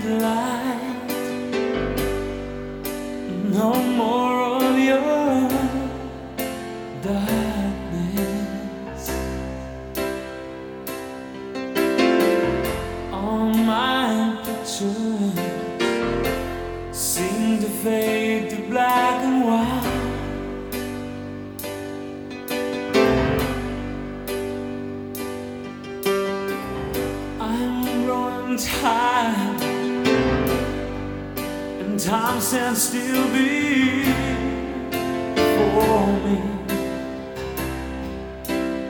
light. No more of your darkness. All my pictures seem to fade to black and white. I'm growing tired, and time stands still before me.